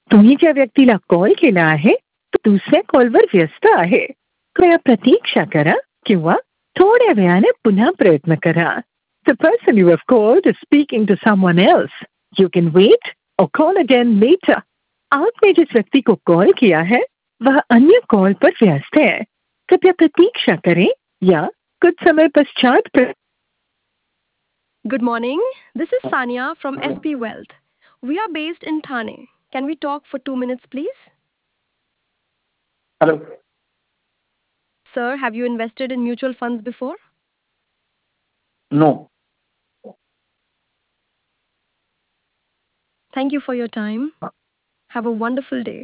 तुम्ही ज्या व्यक्तीला कॉल केला आहे तो दुसऱ्या कॉलवर व्यस्त आहे. कृपया प्रतीक्षा करा किंवा थोड्या वेळाने पुन्हा प्रयत्न करा. The person you have called is speaking to someone else. You can wait or call again later. आपने जिस व्यक्ति को कॉल किया है वह अन्य कॉल पर व्यस्त है. कृपया प्रतीक्षा करें या कुछ समय पश्चात Good morning. This is Sania from SP Wealth. We are based in Thane. Can we talk for 2 minutes, please? Hello. Sir, have you invested in mutual funds before? No. Thank you for your time. Have a wonderful day.